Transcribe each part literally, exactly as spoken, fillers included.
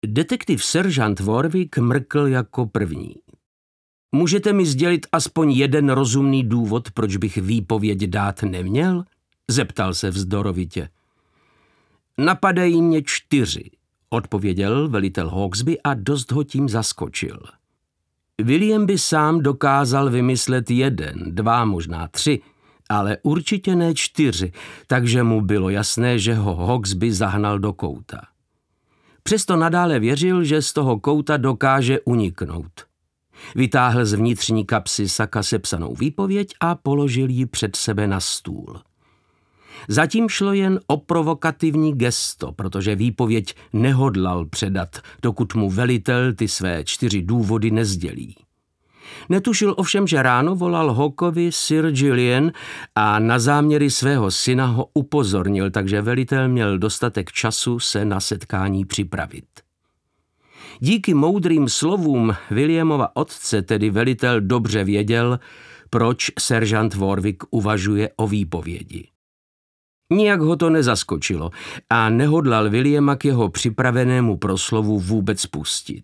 Detektiv seržant Warwick mrkl jako první. Můžete mi sdělit aspoň jeden rozumný důvod, proč bych výpověď dát neměl? Zeptal se vzdorovitě. Napadají mě čtyři, odpověděl velitel Hawksby a dost ho tím zaskočil. William by sám dokázal vymyslet jeden, dva, možná tři, ale určitě ne čtyři, takže mu bylo jasné, že ho Hawksby zahnal do kouta. Přesto nadále věřil, že z toho kouta dokáže uniknout. Vytáhl z vnitřní kapsy saka sepsanou výpověď a položil ji před sebe na stůl. Zatím šlo jen o provokativní gesto, protože výpověď nehodlal předat, dokud mu velitel ty své čtyři důvody nezdělí. Netušil ovšem, že ráno volal Hawkovi Sir Julian a na záměry svého syna ho upozornil, takže velitel měl dostatek času se na setkání připravit. Díky moudrým slovům Williamova otce tedy velitel dobře věděl, proč seržant Warwick uvažuje o výpovědi. Nijak ho to nezaskočilo a nehodlal Williama k jeho připravenému proslovu vůbec pustit.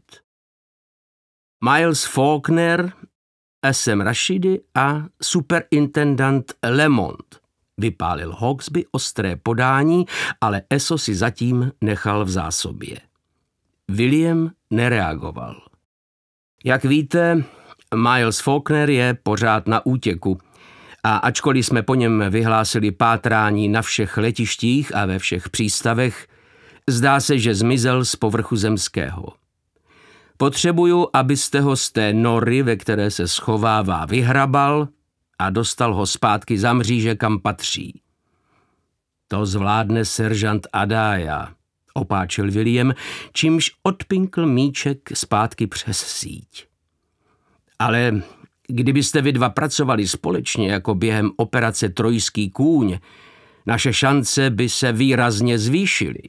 Miles Faulkner, S M Rashidi a superintendant Lemont, vypálil Hawksby ostré podání, ale eso si zatím nechal v zásobě. William nereagoval. Jak víte, Miles Faulkner je pořád na útěku a ačkoliv jsme po něm vyhlásili pátrání na všech letištích a ve všech přístavech, zdá se, že zmizel z povrchu zemského. Potřebuju, abyste ho z té nory, ve které se schovává, vyhrabal a dostal ho zpátky za mříže, kam patří. To zvládne seržant Adája, opáčil William, čímž odpinkl míček zpátky přes síť. Ale kdybyste vy dva pracovali společně jako během operace Trojský kůň, naše šance by se výrazně zvýšily.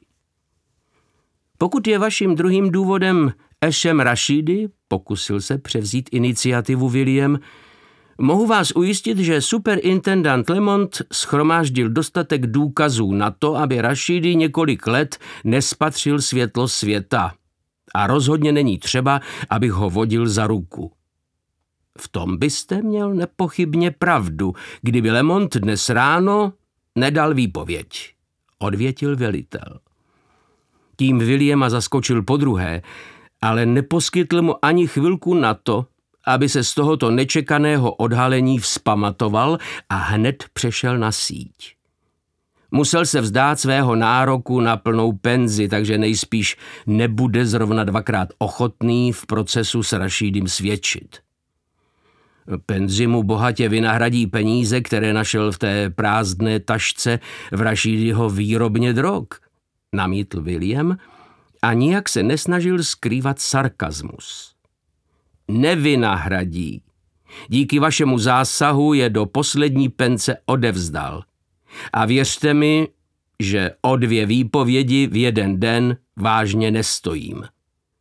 Pokud je vaším druhým důvodem Ešem Rashidi, pokusil se převzít iniciativu William, mohu vás ujistit, že superintendant Lemont shromáždil dostatek důkazů na to, aby Rashidi několik let nespatřil světlo světa a rozhodně není třeba, abych ho vodil za ruku. V tom byste měl nepochybně pravdu, kdyby Lemont dnes ráno nedal výpověď, odvětil velitel. Tím Williama zaskočil podruhé, ale neposkytl mu ani chvilku na to, aby se z tohoto nečekaného odhalení vzpamatoval a hned přešel na síť. Musel se vzdát svého nároku na plnou penzi, takže nejspíš nebude zrovna dvakrát ochotný v procesu s Rashidim svědčit. Penzi mu bohatě vynahradí peníze, které našel v té prázdné tašce v Rashidiho výrobně drog, namítl William a nijak se nesnažil skrývat sarkazmus. Nevynahradí. Díky vašemu zásahu je do poslední pence odevzdal. A věřte mi, že o dvě výpovědi v jeden den vážně nestojím.